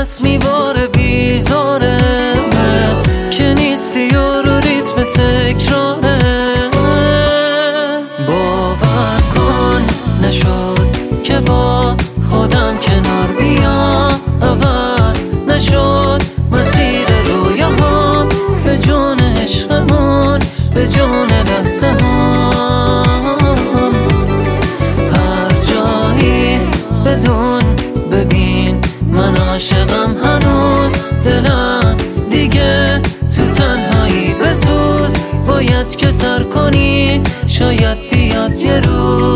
دست میباره بیزاره که نیستی و رو ریتم تکراره. باور کن نشد که با خودم کنار بیام، عوض نشد مسیر رویاهام، به جون عشقمون به جون لحظه هم. هر جایی بدون ببین من عاشقم هنوز، دلم دیگه تو تنهایی بسوز، باید که سر کنی شاید بیاد یه روز.